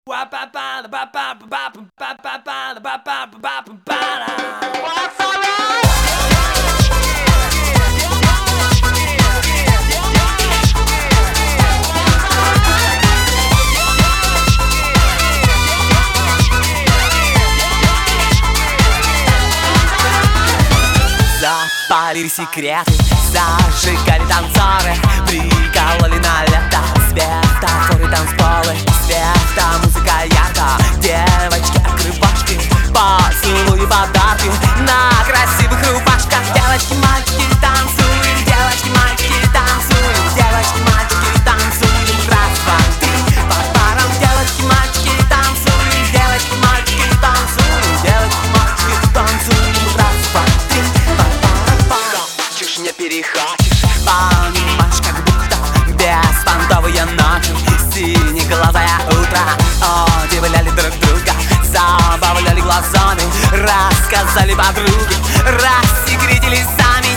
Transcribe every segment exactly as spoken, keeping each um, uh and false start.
Запалили секреты, зажигали танцоры, прикололи на лето светофоры, танцполы, света, музыка ярко. Девочки, открывашки, поцелуи, подарки на красивых рубашках. Девочки, мальчики, танцуем, девочки, мальчики, танцуем, девочки, мальчики, танцуем, раз, два, три, по парам. Девочки, мальчики, танцуем, девочки, мальчики, танцуем, девочки, мальчики, танцуем, раз, два, три, по парам. Чушь не перехватишь, понимаешь, как будто беспонтовые ночи, синеглазое утро. Удивляли друг друга, забавляли глазами, рассказали подруги, рассекретили сами.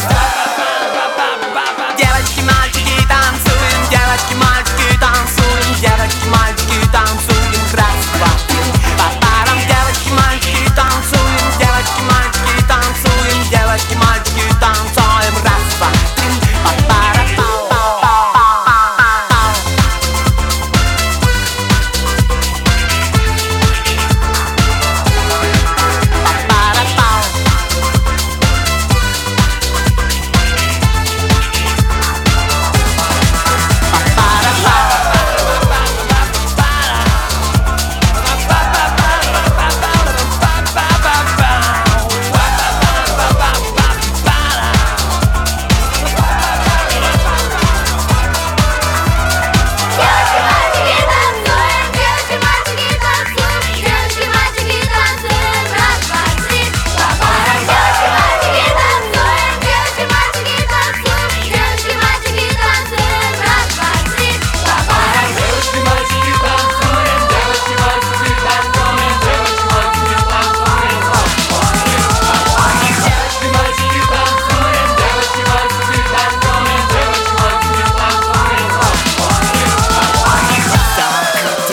Девочки, мальчики, танцуем, девочки, мальчики, танцуем, девочки, мальчики, танцуем, раз, два, три, по парам. Девочки, мальчики, танцуем, девочки, мальчики, танцуем, девочки, мальчики, танцуем, раз, два, три, по парам.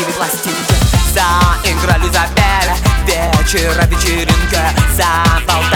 Заиграли, запели, вечера, вечеринка, запал.